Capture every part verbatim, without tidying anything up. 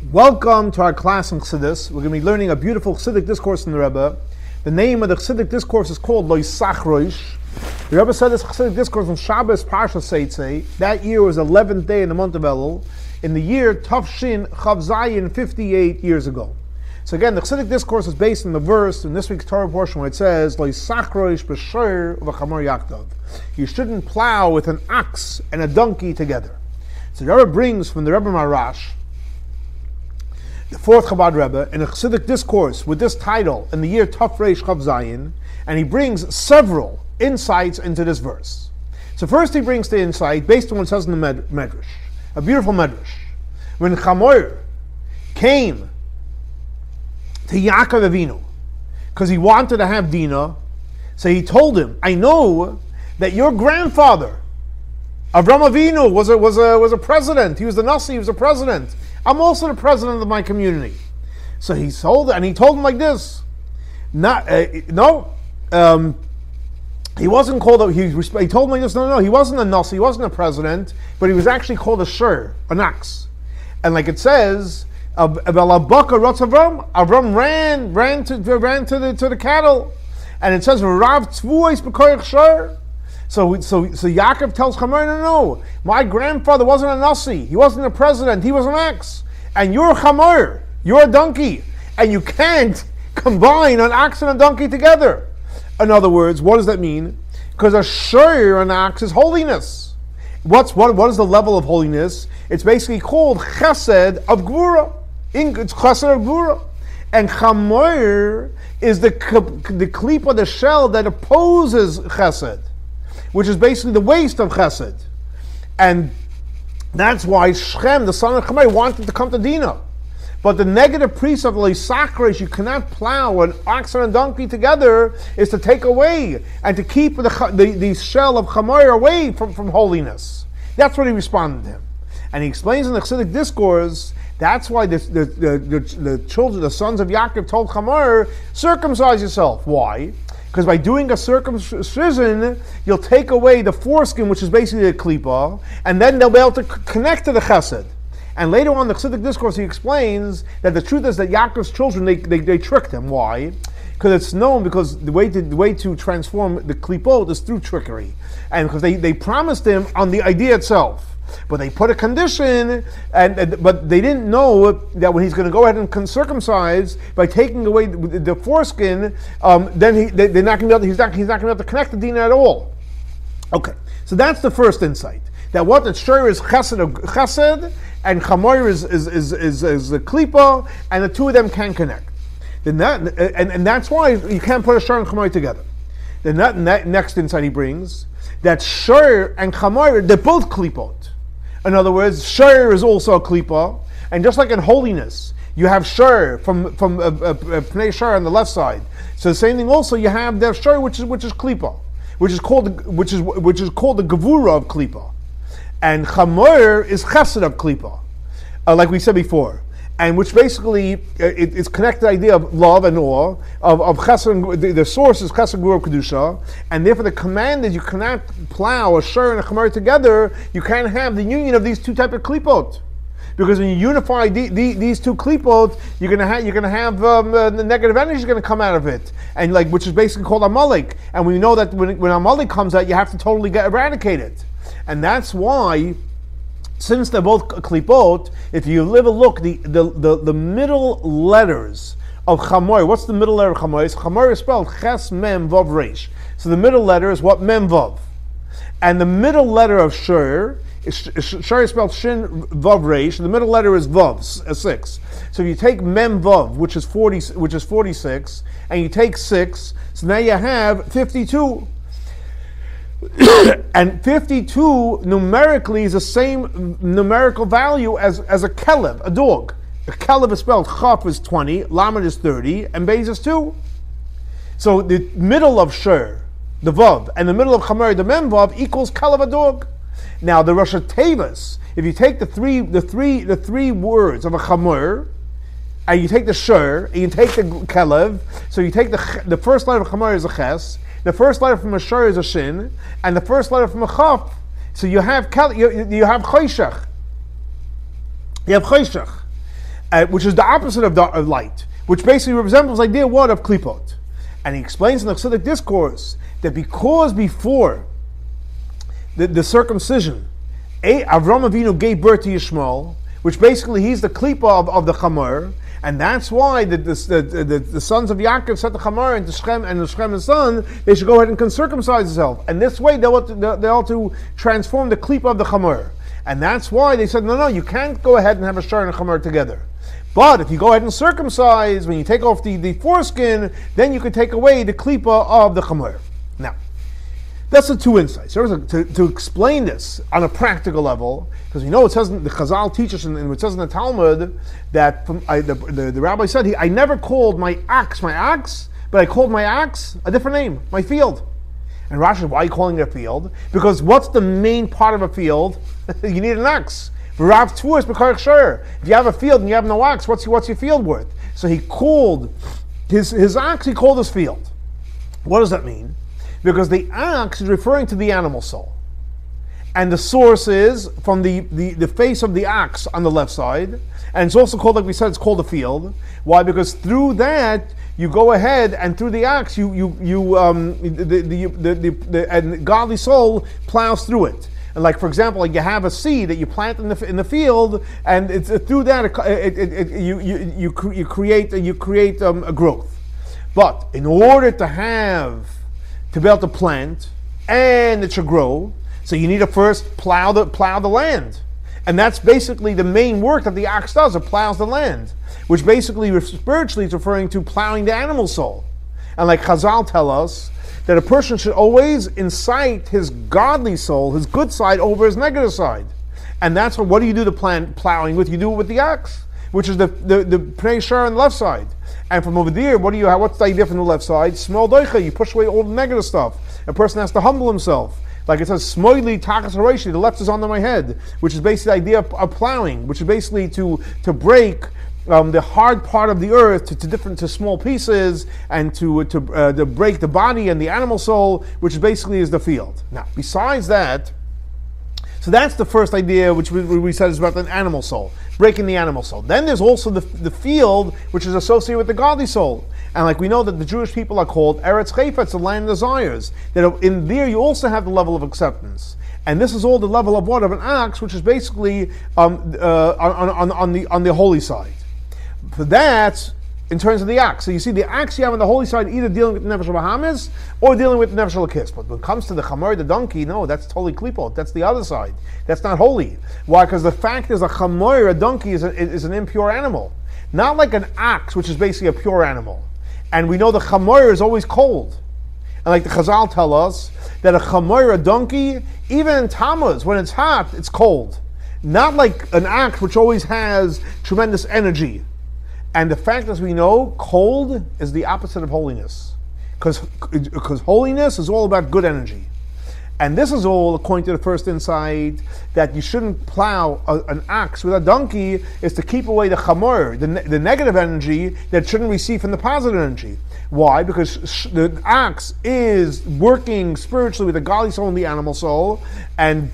Welcome to our class in Chassidus. We're going to be learning a beautiful Chassidic discourse from the Rebbe. The name of the Chassidic discourse is called Lo Yisach Rosh. The Rebbe said this Chassidic discourse on Shabbos Parsha Seitzei. That year was the eleventh day in the month of Elul, in the year Tafshin Chav Zayin, fifty-eight years ago. So again, the Chassidic discourse is based on the verse in this week's Torah portion where it says, Lo Yisach Rosh b'shor v'chamor yaktav. You shouldn't plow with an ox and a donkey together. So the Rebbe brings from the Rebbe Marash, the fourth Chabad Rebbe, in a Chassidic discourse with this title in the year Taf Reish Chav Zayin, and he brings several insights into this verse. So first he brings the insight based on what it says in the med- Medrash, a beautiful Medrash. When Chamor came to Yaakov Avinu, because he wanted to have Dinah, so he told him, I know that your grandfather, Avram Avinu, was a, was a, was a president. He was the Nasi, he was a president. I'm also the president of my community. So he told, and he told him like this, not, uh, no, um, he wasn't called, a, he, he told him like this, no, no, he wasn't a Nasi, he wasn't a president, but he was actually called a Shur, an ox. And like it says, Avram, Avram ran, ran to, ran to the, to the cattle. And it says, Rav Tzvuos b'koyach Shur. So, so, so Yaakov tells Chamor, no, no, my grandfather wasn't a Nasi, he wasn't a president, he was an ox. And you're a Chamor, you're a donkey. And you can't combine an ox and a donkey together. In other words, what does that mean? Because a shur, an ox, is holiness. What's, what, what is the level of holiness? It's basically called chesed of gvura. It's chesed of gvura. And Chamor is the, the klipa, the shell that opposes chesed, which is basically the waste of chesed. And that's why Shechem, the son of Chamor, wanted to come to Dinah. But the negative precept of Lo Yisach Rosh, you cannot plow an ox and a donkey together, is to take away and to keep the, the, the shell of Chamor away from, from holiness. That's what he responded to him. And he explains in the Chassidic discourse, that's why the, the, the, the, the children, the sons of Yaakov told Chamor, circumcise yourself. Why? Because by doing a circumcision, you'll take away the foreskin, which is basically a klipa, and then they'll be able to c- connect to the chesed. And later on in the Chassidic discourse, he explains that the truth is that Yaakov's children, they, they, they tricked him. Why? Because it's known, because the way to the way to transform the klipot is through trickery. And because they, they promised him on the idea itself. But they put a condition, and, and but they didn't know that when he's going to go ahead and circumcise by taking away the, the foreskin, um, then he they, they're not going to be able to, he's not he's not going to be able to connect the dinah at all. Okay, so that's the first insight. That what the shur is chesed of chesed, and Chamor is is is is, is the klipa, and the two of them can connect. Then that and, and that's why you can't put a shur and Chamor together. Then that, that next insight he brings that shur and Chamor, they're both klipot. In other words, shur is also a klipa, and just like in holiness, you have shur from from uh, uh, pnei shur on the left side. So the same thing also, you have the shur which is which is klipa, which is called which is which is called the gevura of klipa, and Chamor is chesed of klipa, uh, like we said before, and which basically uh, it, it's connected idea of love and awe of of chesed. The, the source is chesed gvura kedusha, and therefore the command is you cannot plow a shur and a Chamor together. You can't have the union of these two type of klipot, because when you unify the, the, these two klipot, you're gonna have you're gonna have um, uh, the negative energy is gonna come out of it, and like which is basically called Amalek. And we know that when when Amalek comes out, you have to totally get eradicated, and that's why, since they're both klipot, if you live a look, the, the, the, the middle letters of Chamor, what's the middle letter of Chamor? Chamor is spelled Ches Mem Vav Reish. So the middle letter is what? Mem Vav. And the middle letter of Shur, Shur is spelled Shin Vav Reish, the middle letter is Vav, six. So if you take Mem Vav, which is forty, which is forty-six, and you take six, so now you have fifty-two. And fifty-two numerically is the same numerical value as, as a kelev, a dog. A kelev is spelled chaf is twenty, lamed is thirty, and beis is two. So the middle of shur, the vav, and the middle of Chamor, the mem vav, equals kelev, a dog. Now the Rosh Tevas, if you take the three the three the three words of a Chamor, and you take the shur, and you take the kelev, so you take the the first letter of Chamor is a ches. The first letter from a shur is a shin, and the first letter from a chaf. So you have you, you have choshech. You have choshech. uh, which is the opposite of, da- of light, which basically resembles the idea what of klipot. And he explains in the Chassidic discourse that because before the, the circumcision, Avram Avinu gave birth to Yishmael, which basically he's the klipa of, of the chamor, and that's why the the, the, the, the sons of Yaakov said to Chamor and to Shechem and to Shechem's son, they should go ahead and circumcise themselves. And this way they ought to, they ought to transform the klipa of the Chamor. And that's why they said, no, no, you can't go ahead and have a shar and a Chamor together. But if you go ahead and circumcise, when you take off the, the foreskin, then you can take away the klipa of the Chamor. Now, that's the two insights. To, to explain this on a practical level, because we know it says, the Chazal teaches, and it says in the Talmud, that from, I, the, the, the rabbi said, he, I never called my ox my ox, but I called my ox a different name, my field. And Rashi, why are you calling it a field? Because what's the main part of a field? You need an ox. If you have a field and you have no ox, what's, what's your field worth? So he called his, his ox, he called his field. What does that mean? Because the ox is referring to the animal soul. And the source is from the, the, the face of the ox on the left side. And it's also called, like we said, it's called a field. Why? Because through that, you go ahead and through the ox, you, you, you, um, the, the, the, the, the and godly soul plows through it. And like, for example, like you have a seed that you plant in the in the field, and it's uh, through that it, it, it, you, you, you, cre- you create, you create um, a growth. But in order to have to be able to plant, and it should grow, so you need to first plow the plow the land. And that's basically the main work that the ox does, it plows the land, which basically spiritually is referring to plowing the animal soul. And like Chazal tell us, that a person should always incite his godly soul, his good side, over his negative side. And that's what, what do you do the plant plowing with? You do it with the ox, which is the the, the pnei shar on the left side. And from over there, what do you have? What's the idea from the left side? Small doicha, you push away all the negative stuff. A person has to humble himself. Like it says, smoili takas hareishi, the left is under my head, which is basically the idea of, of plowing, which is basically to to break um, the hard part of the earth to, to different to small pieces, and to to, uh, to break the body and the animal soul, which basically is the field. Now, besides that, so that's the first idea, which we, we said is about the animal soul, breaking the animal soul. Then there's also the the field, which is associated with the godly soul. And like we know that the Jewish people are called Eretz Chayfetz, the land of desires. That in there you also have the level of acceptance. And this is all the level of what? Of an ox, which is basically um, uh, on, on, on, the, on the holy side. For that, in terms of the ox. So you see the ox you have on the holy side either dealing with the Nefesh HaBahamis or dealing with the Nefesh HaLakis. But when it comes to the Chamor, the donkey, no, that's totally klipot. That's the other side. That's not holy. Why? Because the fact is a Chamor, a donkey, is, a, is an impure animal. Not like an ox, which is basically a pure animal. And we know the Chamor is always cold. And like the Chazal tell us, that a Chamor, a donkey, even in Tammuz, when it's hot, it's cold. Not like an ox, which always has tremendous energy. And the fact, as we know, cold is the opposite of holiness. Because holiness is all about good energy. And this is all, according to the first insight, that you shouldn't plow a, an ox with a donkey, is to keep away the chamor, the, the negative energy that it shouldn't receive from the positive energy. Why? Because sh- the ox is working spiritually with the godly soul and the animal soul, and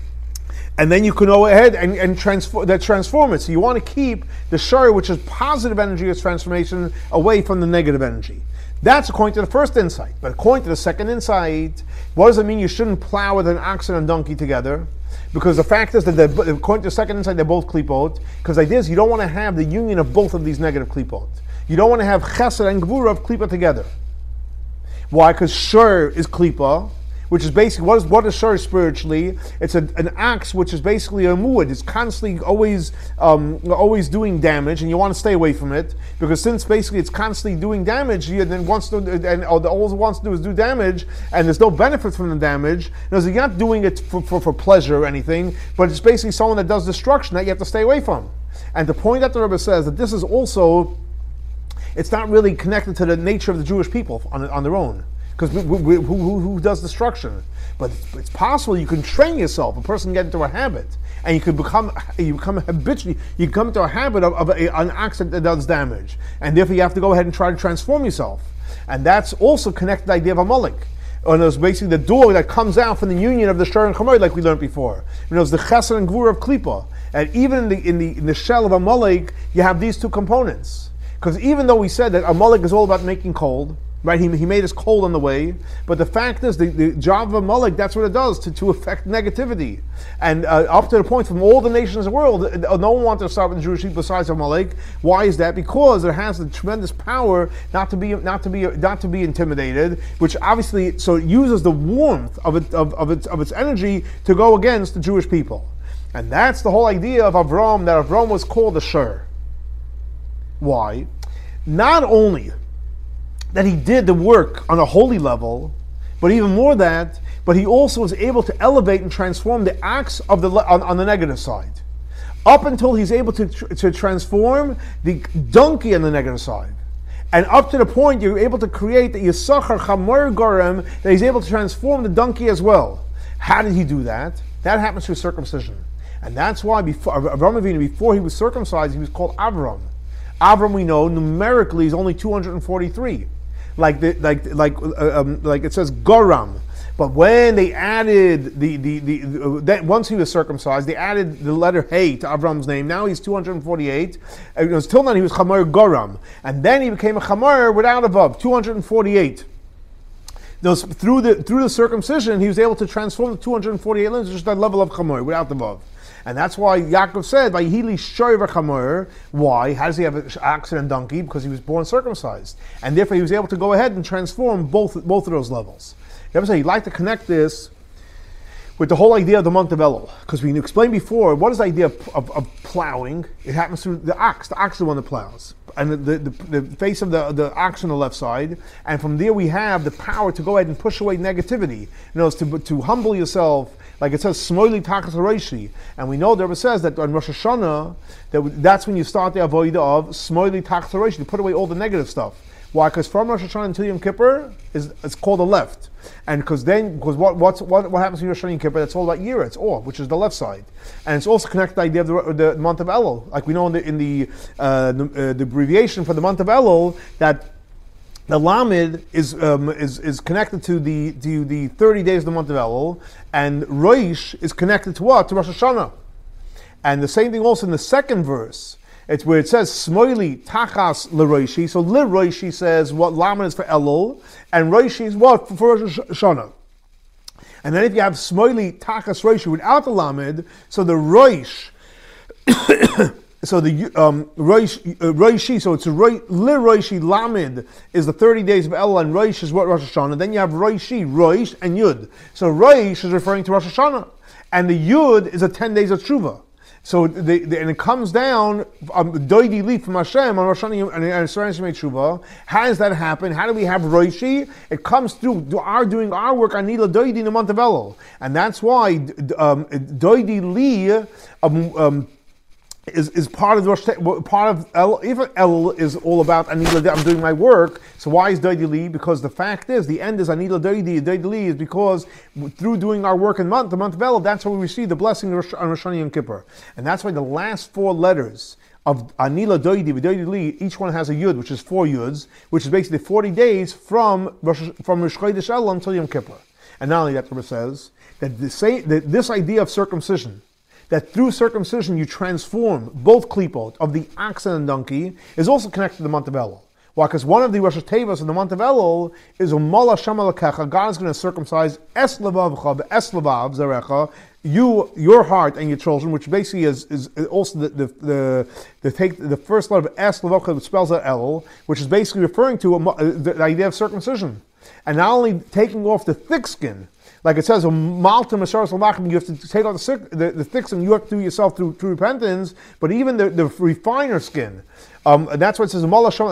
and then you can go ahead and, and transform that transform it. So you want to keep the shari, which is positive energy as transformation, away from the negative energy. That's according to the first insight. But according to the second insight, what does it mean you shouldn't plow with an ox and a donkey together? Because the fact is that according to the second insight, they're both klipot. Because the idea is you don't want to have the union of both of these negative klipot. You don't want to have chesed and gvura of klipa together. Why? Because shur is klipa, which is basically, what is what is shur spiritually? It's a, an ox which is basically a muad. It's constantly always um, always doing damage, and you want to stay away from it, because since basically it's constantly doing damage, you then wants to, and all it wants to do is do damage, and there's no benefit from the damage. Because you're not doing it for, for, for pleasure or anything, but it's basically someone that does destruction that you have to stay away from. And the point that the Rebbe says that this is also, it's not really connected to the nature of the Jewish people on, on their own. Because who, who, who does destruction? But it's possible you can train yourself. A person can get into a habit, and you can become you become habitually you come into a habit of, of a, an accident that does damage, and therefore you have to go ahead and try to transform yourself. And that's also connected to the idea of a Amalek. And it's basically the door that comes out from the union of the shur and chamor, like we learned before. You know, it's the chesed and gvura of klipa. And even in the in the in the shell of Amalek, you have these two components. Because even though we said that Amalek is all about making cold, right? He, he made us cold on the way, but the fact is, the, the job of Amalek, that's what it does, to, to affect negativity. And uh, up to the point, from all the nations of the world, no one wanted to start with the Jewish people besides Amalek. Why is that? Because it has the tremendous power not to be not to be not to be intimidated, which obviously so it uses the warmth of it of, of its of its energy to go against the Jewish people. And that's the whole idea of Avram, that Avram was called a Shur. Why? Not only that he did the work on a holy level, but even more that, but he also was able to elevate and transform the acts of the on, on the negative side. Up until he's able to, to transform the donkey on the negative side. And up to the point you're able to create the Yisachar Chamor Gorem, that he's able to transform the donkey as well. How did he do that? That happens through circumcision. And that's why before Avram Avinu, before he was circumcised, he was called Avram. Avram, we know, numerically is only two hundred forty-three. Like the, like like uh, um, like it says Goram. But when they added the the, the uh, that once he was circumcised, they added the letter Hey to Avram's name. Now he's two hundred forty-eight. It was till then he was Chamor Goram, and then he became a Chamor without a vav, two hundred forty-eight. Those through the through the circumcision, he was able to transform the two hundred forty-eight limbs to just that level of Chamor without the vav. And that's why Yaakov said, "Vayihili shoyver chamor." Why? How does he have an oxen and donkey? Because he was born circumcised, and therefore he was able to go ahead and transform both both of those levels. You ever say you'd like to connect this with the whole idea of the month of Elul? Because we explained before, what is the idea of, of, of plowing? It happens through the ox. The ox is the one that plows, and the, the, the, the face of the, the ox on the left side. And from there we have the power to go ahead and push away negativity. You know, it's to to humble yourself. Like it says, Smoili Takas Reishi. And we know the Rebbe says that on Rosh Hashanah, that that's when you start the avodah of Smoili Takas Reishi, to put away all the negative stuff. Why? Because from Rosh Hashanah until Yom Kippur, is it's called the left. And because then, because what what's, what what happens in Rosh Hashanah and Yom Kippur, that's all about Yira, it's Or, which is the left side. And it's also connected to the idea of the, the month of Elul. Like we know in the, in the, uh, the, uh, the abbreviation for the month of Elul, that the Lamed is um, is is connected to the to the thirty days of the month of Elul, and Roish is connected to what? To Rosh Hashanah. And the same thing also in the second verse. It's where it says Smoili Tachas LeRoishi. So LeRoishi says what Lamed is for Elul, and Roishi is what for, for Rosh Hashanah. And then if you have Smoili Tachas Roishi without the Lamed, so the Roish. So the um, Roish, uh, Roishi, so it's a Roi, Le Roishi Lamed is the thirty days of Elul, and Roish is what Rosh Hashanah. Then you have Roishi, Roish, and Yud. So Roish is referring to Rosh Hashanah, and the Yud is a ten days of Tshuva. So the, the, and it comes down um, Doidi Li from Hashem on Rosh Hashanah and Shemei Tshuva. How does that happen? How do we have Roishi? It comes through our doing our work on Nila Doidi in the month of Elul, and that's why um, Doidi Li. Um, um, Is, is part of the Rosh part of El, even El is all about Anila. I'm doing my work. So why is Doidi Li? Because the fact is, the end is Anila Doidi. Doidi Li is because through doing our work in month, the month of El, that's how we receive the blessing on Rosh Hashanah and Kippur, and that's why the last four letters of Anila Doidi, Doidi Li, each one has a Yud, which is four Yuds, which is basically forty days from Rosh, from Rosh Chodesh El until Yom Kippur. And not only that, the Rebbe says that, the, say, that this idea of circumcision, that through circumcision you transform both klipot of the oxen and donkey, is also connected to the month of Elul. Why? Because one of the Rosh Tevos in the month of Elul is Umala Shamalakecha. God is going to circumcise Es Levavcha, Es Levav Zarecha, you, your heart and your children, which basically is, is also the the the, the take the first letter of Es Levavcha, which spells out Elul, which is basically referring to a, the, the idea of circumcision, and not only taking off the thick skin. Like it says, Malta Masharas Lamachim, you have to take out the, sick, the, the thick skin, you have to do yourself through, through repentance, but even the, the refiner skin. Um, and that's what it says,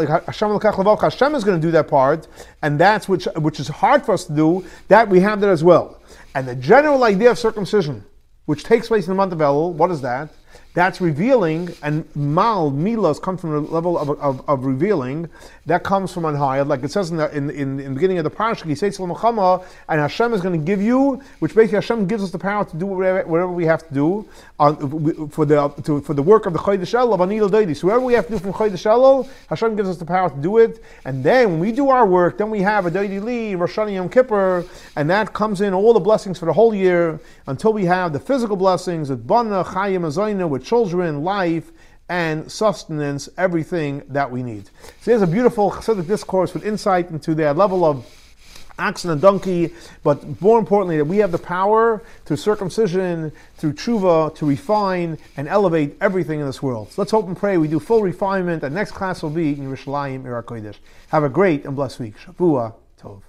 Hashem is going to do that part, and that's which which is hard for us to do, that we have that as well. And the general idea of circumcision, which takes place in the month of Elul, what is that? That's revealing, and mal, milas, come from the level of, of, of revealing. That comes from on high. Like it says in the, in, in, in the beginning of the parasha, he says, and Hashem is going to give you, which basically Hashem gives us the power to do whatever, whatever we have to do uh, for the to, for the work of the Chodesh Elul of Anil Doidi. So whatever we have to do from Chodesh Elul, Hashem gives us the power to do it. And then when we do our work, then we have a Doidi Li, Rosh Hashanah, Yom Kippur, and that comes in all the blessings for the whole year until we have the physical blessings of Bana, Chayim, Azayna, with children, life, and sustenance everything that we need. So here's a beautiful Chassidic discourse with insight into their level of oxen and donkey, but more importantly, that we have the power through circumcision, through tshuva, to refine and elevate everything in this world. So let's hope and pray we do full refinement. The next class will be in Yerushalayim, Ir HaKodesh. Have a great and blessed week. Shavua Tov.